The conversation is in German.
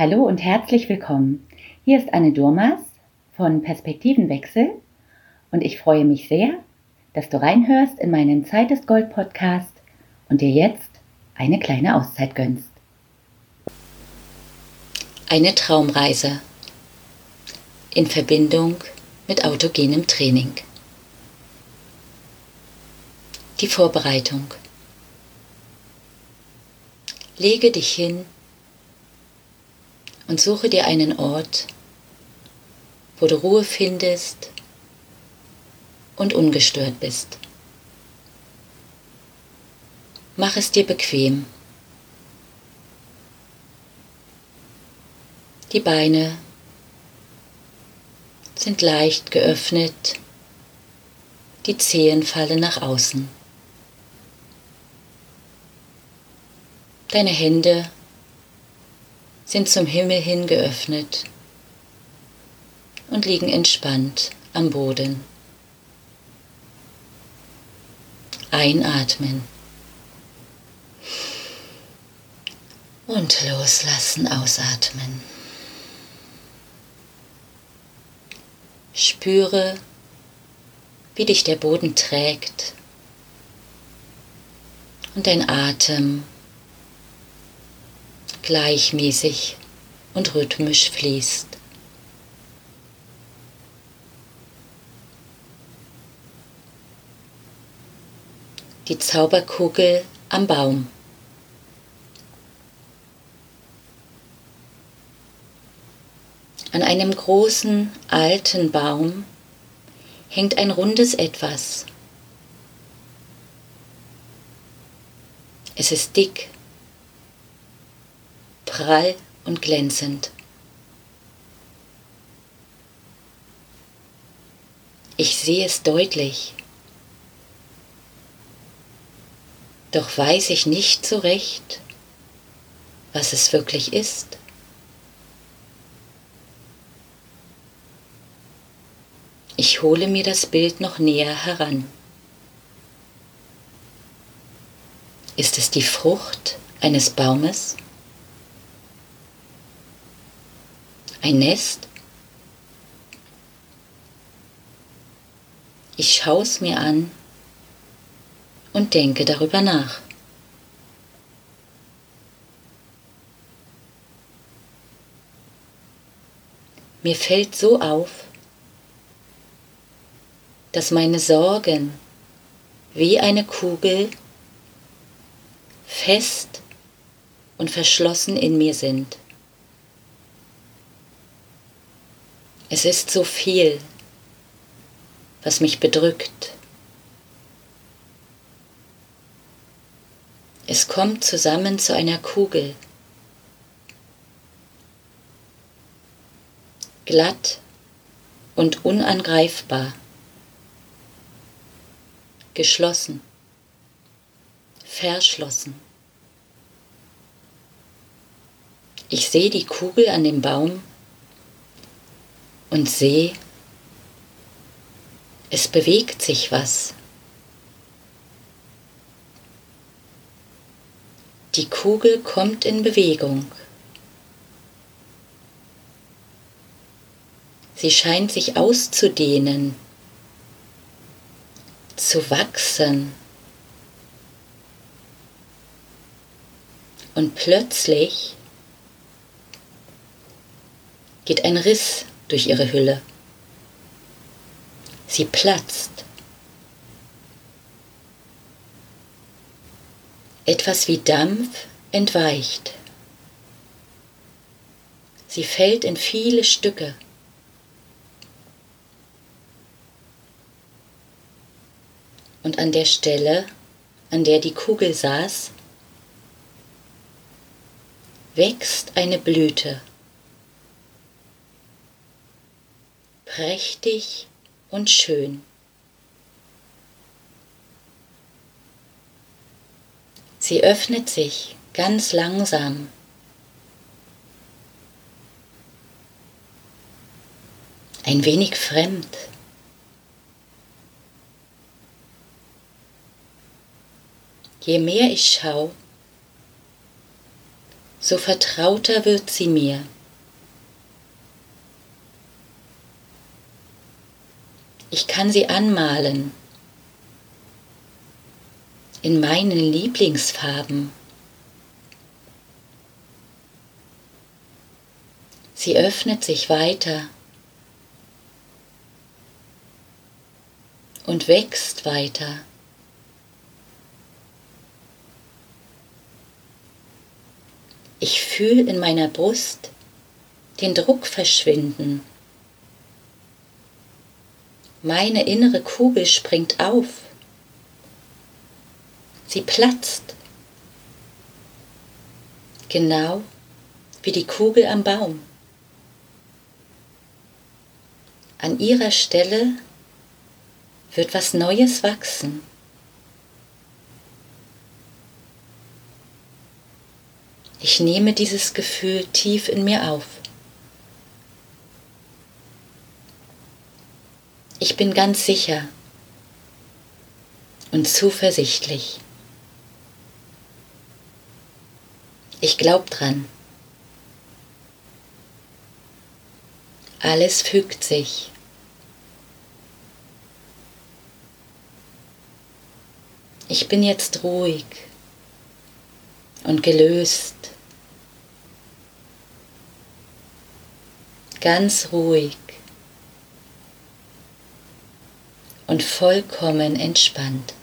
Hallo und herzlich willkommen. Hier ist Anne Durmas von Perspektivenwechsel und ich freue mich sehr, dass du reinhörst in meinen Zeit ist Gold Podcast und dir jetzt eine kleine Auszeit gönnst. Eine Traumreise in Verbindung mit autogenem Training. Die Vorbereitung. Lege dich hin und suche dir einen Ort, wo du Ruhe findest und ungestört bist. Mach es dir bequem. Die Beine sind leicht geöffnet, die Zehen fallen nach außen. Deine Hände sind zum Himmel hin geöffnet und liegen entspannt am Boden. Einatmen und loslassen, ausatmen. Spüre, wie dich der Boden trägt und dein Atem gleichmäßig und rhythmisch fließt. Die Zauberkugel am Baum. An einem großen, alten Baum hängt ein rundes Etwas. Es ist dick, prall und glänzend. Ich sehe es deutlich, doch weiß ich nicht so recht, was es wirklich ist. Ich hole mir das Bild noch näher heran. Ist es die Frucht eines Baumes? Ein Nest? Ich schaue es mir an und denke darüber nach. Mir fällt so auf, dass meine Sorgen wie eine Kugel fest und verschlossen in mir sind. Es ist so viel, was mich bedrückt. Es kommt zusammen zu einer Kugel, glatt und unangreifbar, geschlossen, verschlossen. Ich sehe die Kugel an dem Baum und sehe, es bewegt sich was. Die Kugel kommt in Bewegung. Sie scheint sich auszudehnen, zu wachsen. Und plötzlich geht ein Riss durch ihre Hülle. Sie platzt. Etwas wie Dampf entweicht. Sie fällt in viele Stücke. Und an der Stelle, an der die Kugel saß, wächst eine Blüte. Prächtig und schön. Sie öffnet sich ganz langsam. Ein wenig fremd. Je mehr ich schaue, so vertrauter wird sie mir. Ich kann sie anmalen in meinen Lieblingsfarben. Sie öffnet sich weiter und wächst weiter. Ich fühle in meiner Brust den Druck verschwinden. Meine innere Kugel springt auf. Sie platzt, genau wie die Kugel am Baum. An ihrer Stelle wird was Neues wachsen. Ich nehme dieses Gefühl tief in mir auf. Ich bin ganz sicher und zuversichtlich. Ich glaube dran. Alles fügt sich. Ich bin jetzt ruhig und gelöst. Ganz ruhig und vollkommen entspannt.